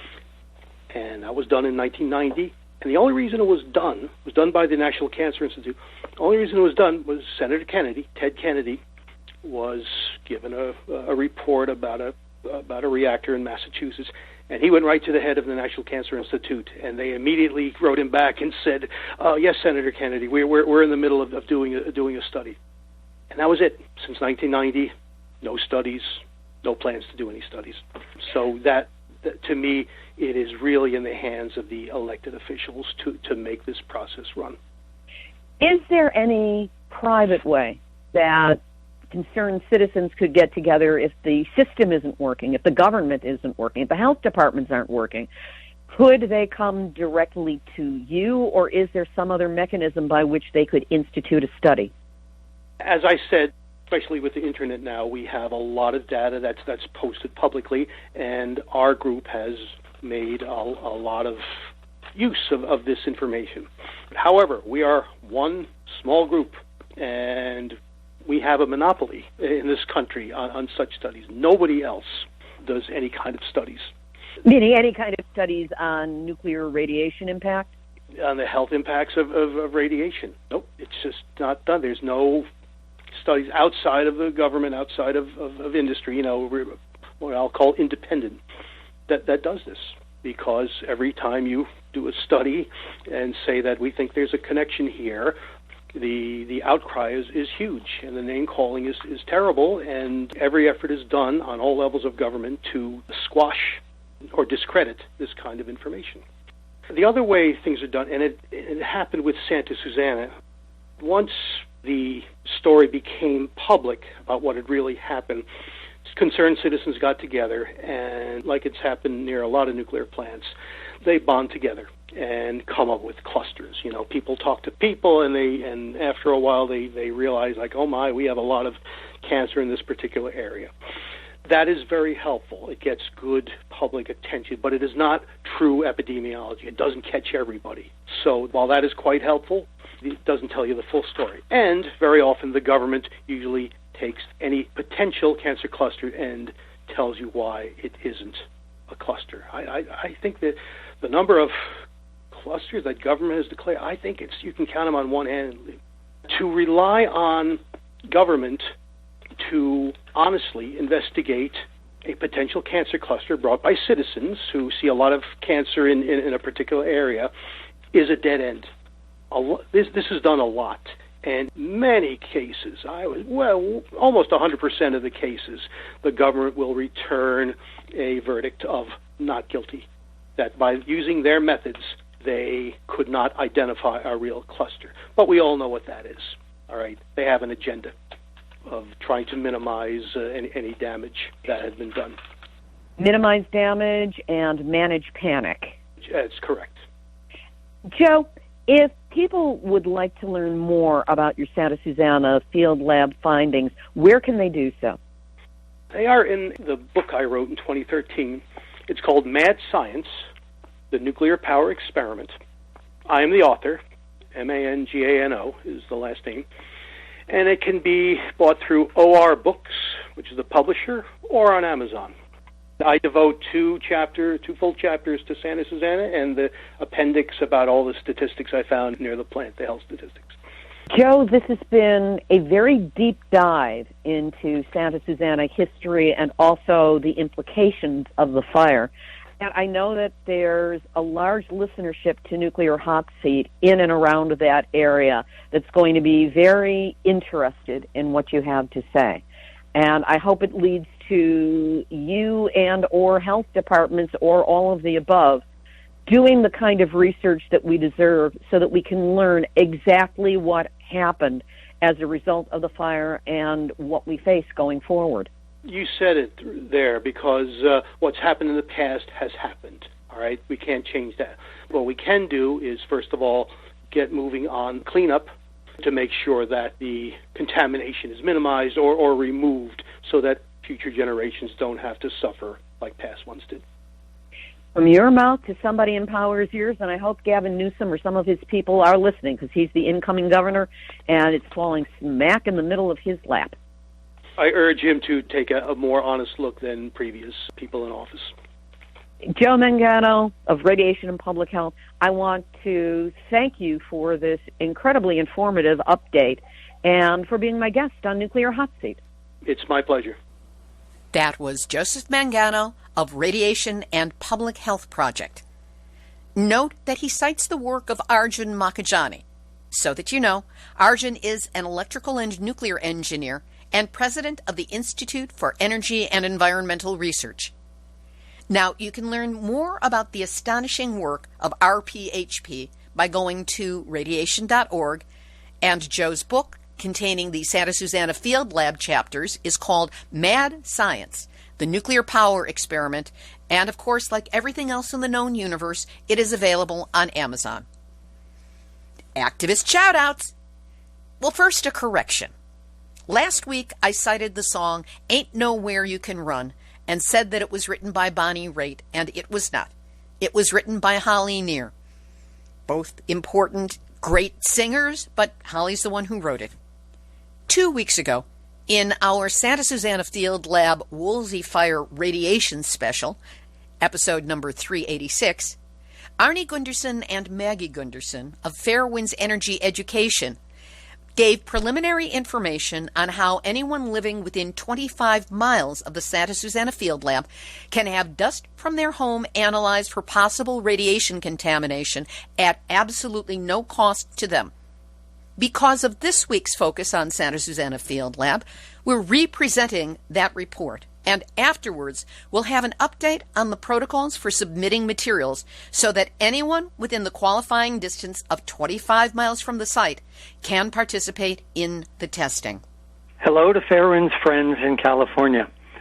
and that was done in 1990. And the only reason it was done by the National Cancer Institute. The only reason it was done was Senator Kennedy, Ted Kennedy, was given a report about a reactor in Massachusetts, and he went right to the head of the National Cancer Institute, and they immediately wrote him back and said, "Yes, Senator Kennedy, we're in the middle of doing a study." And that was it. Since 1990, no studies, no plans to do any studies. So that to me, it is really in the hands of the elected officials to make this process run. Is there any private way that concerned citizens could get together if the system isn't working, if the government isn't working, if the health departments aren't working? Could they come directly to you, or is there some other mechanism by which they could institute a study? As I said, especially with the internet now, we have a lot of data that's posted publicly, and our group has made a lot of use of this information. However, we are one small group, and we have a monopoly in this country on such studies. Nobody else does any kind of studies. Meaning any kind of studies on nuclear radiation impact? On the health impacts of radiation. Nope, it's just not done. There's no studies outside of the government, outside of industry, what I'll call independent, that does this. Because every time you do a study and say that we think there's a connection here, the outcry is huge, and the name calling is terrible, and every effort is done on all levels of government to squash or discredit this kind of information. The other way things are done, and it happened with Santa Susana, once the story became public about what had really happened, concerned citizens got together, and like it's happened near a lot of nuclear plants, they bond together and come up with clusters. You know, people talk to people, and after a while they realize, like, oh my, we have a lot of cancer in this particular area. That is very helpful. It gets good public attention, but it is not true epidemiology. It doesn't catch everybody. So while that is quite helpful, it doesn't tell you the full story. And very often the government usually takes any potential cancer cluster and tells you why it isn't a cluster. I think that the number of clusters that government has declared, I think you can count them on one hand. To rely on government to honestly investigate a potential cancer cluster brought by citizens who see a lot of cancer in a particular area is a dead end. This is done a lot. And many cases, almost 100% of the cases, the government will return a verdict of not guilty, that by using their methods, they could not identify a real cluster. But we all know what that is, all right? They have an agenda of trying to minimize any damage that has been done. Minimize damage and manage panic. That's correct. Joe, if people would like to learn more about your Santa Susana field lab findings, where can they do so? They are in the book I wrote in 2013. It's called Mad Science, The Nuclear Power Experiment. I am the author. Mangano is the last name. And it can be bought through OR Books, which is the publisher, or on Amazon. I devote two full chapters to Santa Susana and the appendix about all the statistics I found near the plant, the health statistics. Joe, this has been a very deep dive into Santa Susana history and also the implications of the fire. And I know that there's a large listenership to Nuclear Hot Seat in and around that area that's going to be very interested in what you have to say. And I hope it leads to you and or health departments or all of the above doing the kind of research that we deserve so that we can learn exactly what happened as a result of the fire and what we face going forward. You said it there, because what's happened in the past has happened, all right? We can't change that. What we can do is, first of all, get moving on cleanup to make sure that the contamination is minimized or removed so that future generations don't have to suffer like past ones did. From your mouth to somebody in power's ears, and I hope Gavin Newsom or some of his people are listening, because he's the incoming governor, and it's falling smack in the middle of his lap. I urge him to take a more honest look than previous people in office. Joe Mangano of Radiation and Public Health, I want to thank you for this incredibly informative update and for being my guest on Nuclear Hot Seat. It's my pleasure. That was Joseph Mangano of Radiation and Public Health Project. Note that he cites the work of Arjun Makhijani. So that you know, Arjun is an electrical and nuclear engineer and president of the Institute for Energy and Environmental Research. Now, you can learn more about the astonishing work of RPHP by going to radiation.org, and Joe's book containing the Santa Susana Field Lab chapters is called Mad Science, The Nuclear Power Experiment, and of course, like everything else in the known universe, it is available on Amazon. Activist shout-outs! Well, first, a correction. Last week, I cited the song Ain't Nowhere You Can Run and said that it was written by Bonnie Raitt, and it was not. It was written by Holly Near. Both important, great singers, but Holly's the one who wrote it. 2 weeks ago, in our Santa Susana Field Lab Woolsey Fire Radiation Special, episode number 386, Arnie Gunderson and Maggie Gunderson of Fairwinds Energy Education gave preliminary information on how anyone living within 25 miles of the Santa Susana Field Lab can have dust from their home analyzed for possible radiation contamination at absolutely no cost to them. Because of this week's focus on Santa Susana Field Lab, we're representing that report, and afterwards we'll have an update on the protocols for submitting materials so that anyone within the qualifying distance of 25 miles from the site can participate in the testing. Hello to Fairwinds friends in California.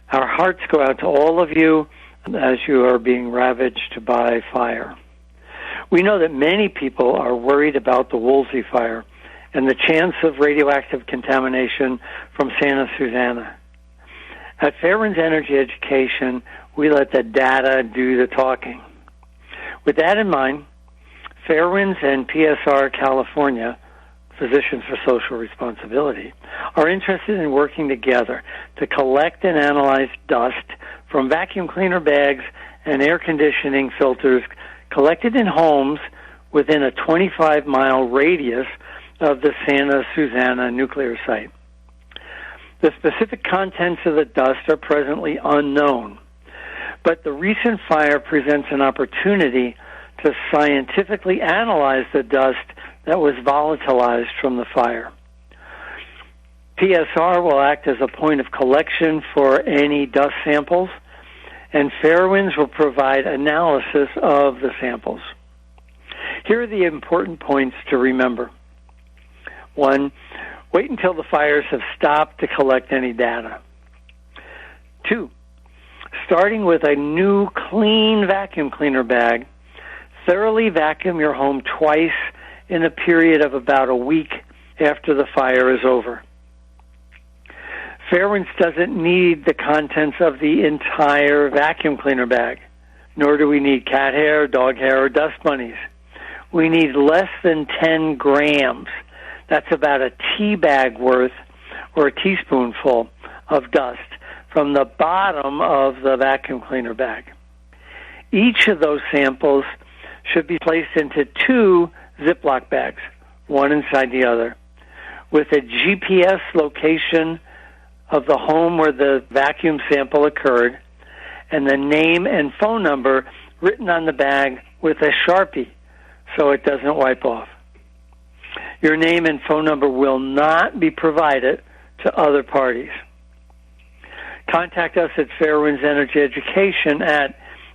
Our hearts go out to all of you as you are being ravaged by fire. We know that many people are worried about the Woolsey fire and the chance of radioactive contamination from Santa Susana. At Fairwinds Energy Education, we let the data do the talking. With that in mind, Fairwinds and PSR California, Physicians for Social Responsibility, are interested in working together to collect and analyze dust from vacuum cleaner bags and air conditioning filters collected in homes within a 25-mile radius of the Santa Susana nuclear site. The specific contents of the dust are presently unknown, but the recent fire presents an opportunity to scientifically analyze the dust that was volatilized from the fire. PSR will act as a point of collection for any dust samples, and Fairwinds will provide analysis of the samples. Here are the important points to remember. 1, wait until the fires have stopped to collect any data. 2, starting with a new clean vacuum cleaner bag, thoroughly vacuum your home twice in a period of about a week after the fire is over. Fairwinds doesn't need the contents of the entire vacuum cleaner bag, nor do we need cat hair, dog hair, or dust bunnies. We need less than 10 grams. That's about a tea bag worth or a teaspoonful of dust from the bottom of the vacuum cleaner bag. Each of those samples should be placed into 2 Ziploc bags, one inside the other, with a GPS location of the home where the vacuum sample occurred and the name and phone number written on the bag with a Sharpie so it doesn't wipe off. Your name and phone number will not be provided to other parties. Contact us at Fairwinds Energy Education at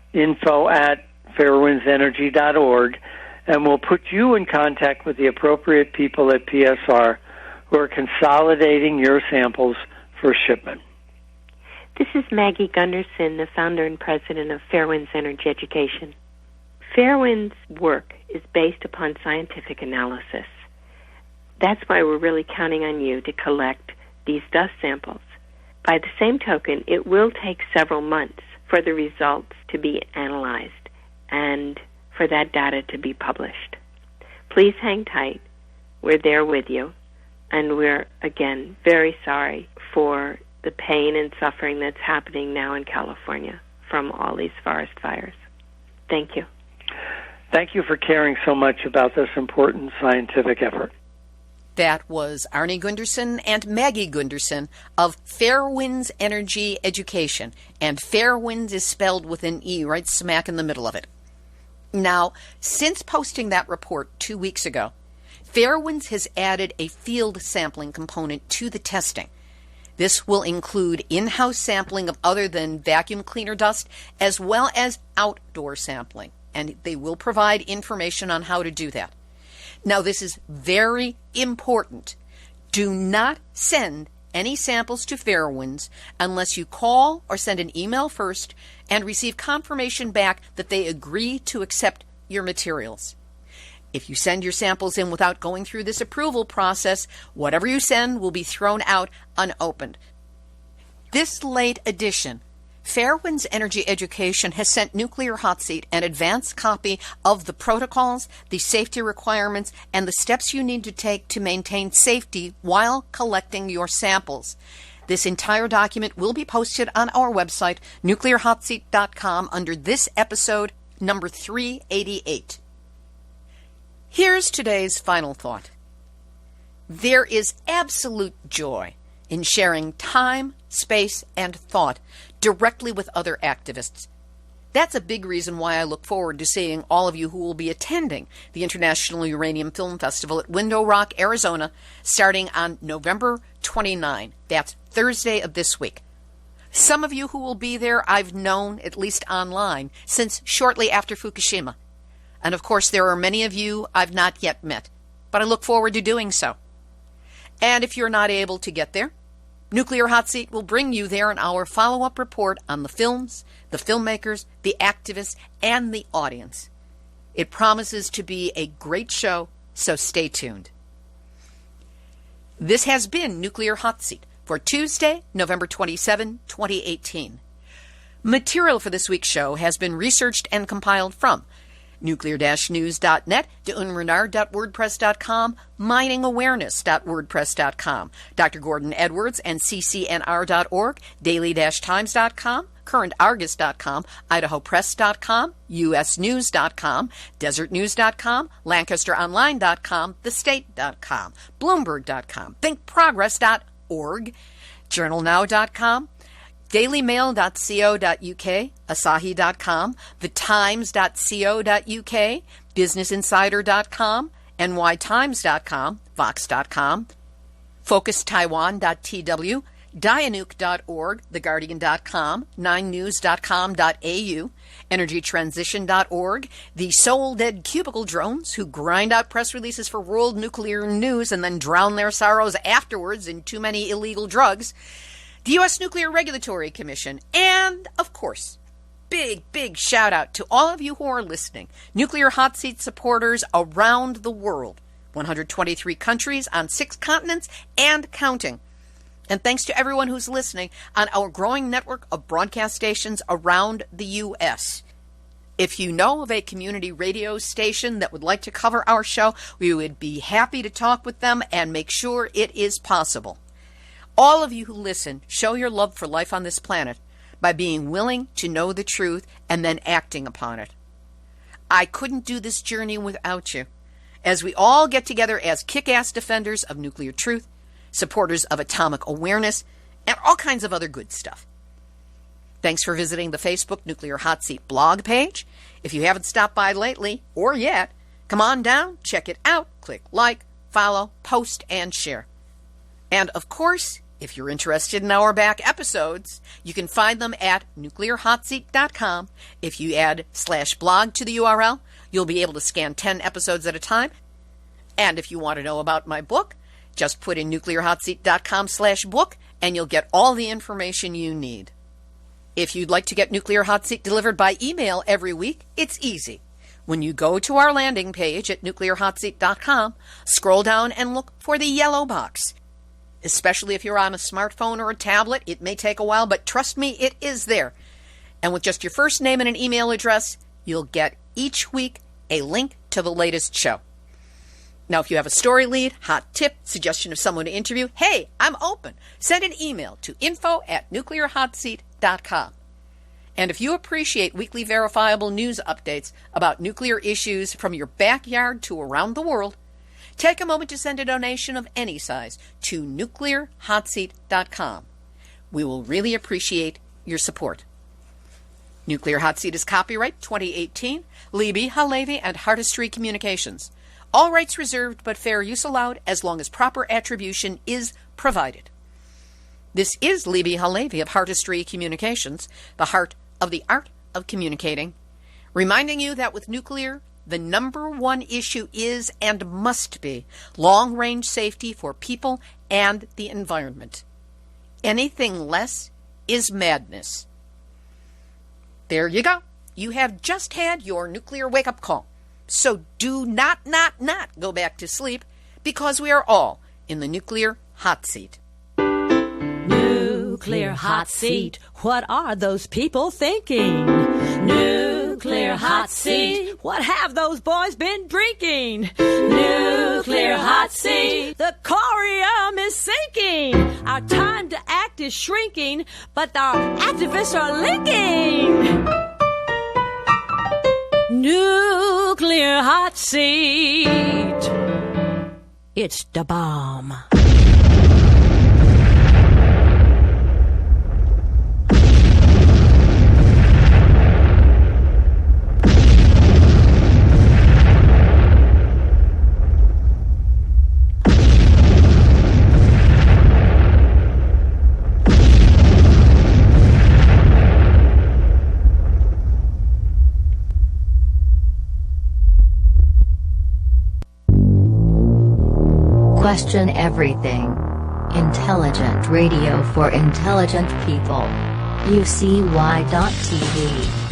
info@fairwindsenergy.org, and we'll put you in contact with the appropriate people at PSR who are consolidating your samples for shipment. This is Maggie Gunderson, the founder and president of Fairwinds Energy Education. Fairwinds' work is based upon scientific analysis. That's why we're really counting on you to collect these dust samples. By the same token, it will take several months for the results to be analyzed and for that data to be published. Please hang tight. We're there with you. And we're, again, very sorry for the pain and suffering that's happening now in California from all these forest fires. Thank you. Thank you for caring so much about this important scientific effort. That was Arnie Gunderson and Maggie Gunderson of Fairwinds Energy Education. And Fairwinds is spelled with an E right smack in the middle of it. Now, since posting that report 2 weeks ago, Fairwinds has added a field sampling component to the testing. This will include in-house sampling of other than vacuum cleaner dust, as well as outdoor sampling. And they will provide information on how to do that. Now, this is very important. Do not send any samples to Fairwinds unless you call or send an email first and receive confirmation back that they agree to accept your materials. If you send your samples in without going through this approval process, whatever you send will be thrown out unopened. This late edition, Fairwinds Energy Education has sent Nuclear Hot Seat an advanced copy of the protocols, the safety requirements, and the steps you need to take to maintain safety while collecting your samples. This entire document will be posted on our website, nuclearhotseat.com, under this episode, number 388. Here's today's final thought. There is absolute joy in sharing time, space, and thought directly with other activists. That's a big reason why I look forward to seeing all of you who will be attending the International Uranium Film Festival at Window Rock, Arizona, starting on November 29. That's Thursday of this week. Some of you who will be there I've known, at least online, since shortly after Fukushima. And of course, there are many of you I've not yet met, but I look forward to doing so. And if you're not able to get there, Nuclear Hot Seat will bring you there in our follow-up report on the films, the filmmakers, the activists, and the audience. It promises to be a great show, so stay tuned. This has been Nuclear Hot Seat for Tuesday, November 27, 2018. Material for this week's show has been researched and compiled from nuclear-news.net, deunrenard.wordpress.com, miningawareness.wordpress.com, Dr. Gordon Edwards and ccnr.org, daily-times.com, currentargus.com, idahopress.com, usnews.com, desertnews.com, lancasteronline.com, thestate.com, bloomberg.com, thinkprogress.org, journalnow.com, dailymail.co.uk, asahi.com, thetimes.co.uk, businessinsider.com, nytimes.com, vox.com, focustaiwan.tw, dianuke.org, theguardian.com, 9news.com.au, energytransition.org, the soul-dead cubicle drones who grind out press releases for world nuclear news and then drown their sorrows afterwards in too many illegal drugs, the U.S. Nuclear Regulatory Commission, and, of course, big shout out to all of you who are listening, Nuclear Hot Seat supporters around the world, 123 countries on 6 continents and counting. And thanks to everyone who's listening on our growing network of broadcast stations around the U.S. If you know of a community radio station that would like to cover our show, we would be happy to talk with them and make sure it is possible. All of you who listen, show your love for life on this planet by being willing to know the truth and then acting upon it. I couldn't do this journey without you, as we all get together as kick-ass defenders of nuclear truth, supporters of atomic awareness, and all kinds of other good stuff. Thanks for visiting the Facebook Nuclear Hot Seat blog page. If you haven't stopped by lately, or yet, come on down, check it out, click like, follow, post, and share. And of course, if you're interested in our back episodes, you can find them at nuclearhotseat.com. If you add /blog to the URL, you'll be able to scan 10 episodes at a time. And if you want to know about my book, just put in nuclearhotseat.com/book and you'll get all the information you need. If you'd like to get Nuclear Hot Seat delivered by email every week, it's easy. When you go to our landing page at nuclearhotseat.com, scroll down and look for the yellow box. Especially if you're on a smartphone or a tablet, it may take a while, but trust me, it is there. And with just your first name and an email address, you'll get each week a link to the latest show. Now, if you have a story lead, hot tip, suggestion of someone to interview, hey, I'm open. Send an email to info@nuclearhotseat.com. And if you appreciate weekly verifiable news updates about nuclear issues from your backyard to around the world, take a moment to send a donation of any size to nuclearhotseat.com. We will really appreciate your support. Nuclear Hot Seat is copyright 2018, Libby, Halevi, and Heartistry Communications. All rights reserved, but fair use allowed as long as proper attribution is provided. This is Libby Halevi of Heartistry Communications, the heart of the art of communicating, reminding you that with nuclear, the number one issue is and must be long-range safety for people and the environment. Anything less is madness. There you go. You have just had your nuclear wake-up call. So do not go back to sleep, because we are all in the Nuclear Hot Seat. Nuclear Hot Seat. What are those people thinking? Nuclear Hot Seat. What have those boys been drinking? Nuclear Hot Seat. The corium is sinking. Our time to act is shrinking, but our activists are linking. Nuclear Hot Seat. It's the bomb. Question everything. Intelligent radio for intelligent people. UCY.tv